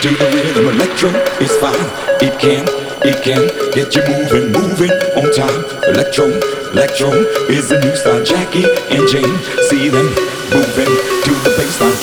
to the rhythm. Electro is fine. It can get you moving on time. Electro is the new style. Jackie and Jane, see them moving to the bassline.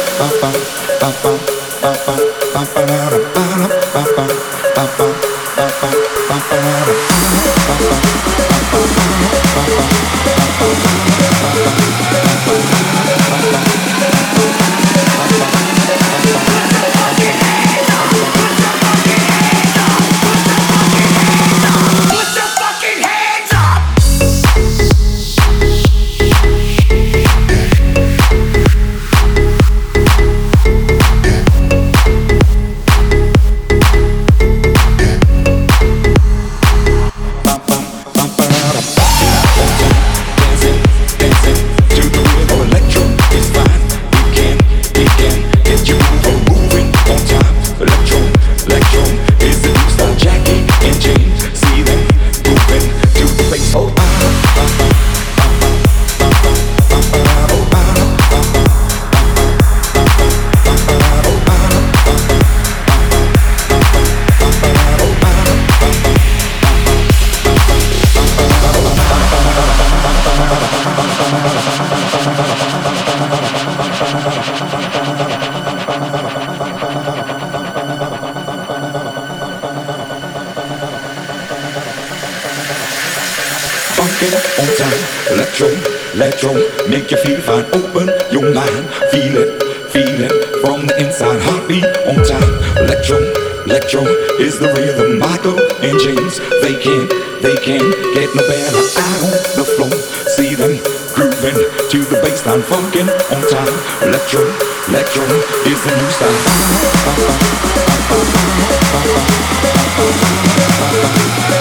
On time, electro, make you feel fine. Open your mind, feel it from the inside. Heartbeat on time, electro is the rhythm. Michael and James, they can't get no better. Out on the floor, see them grooving to the bassline. Funkin' on time, electro is the new style.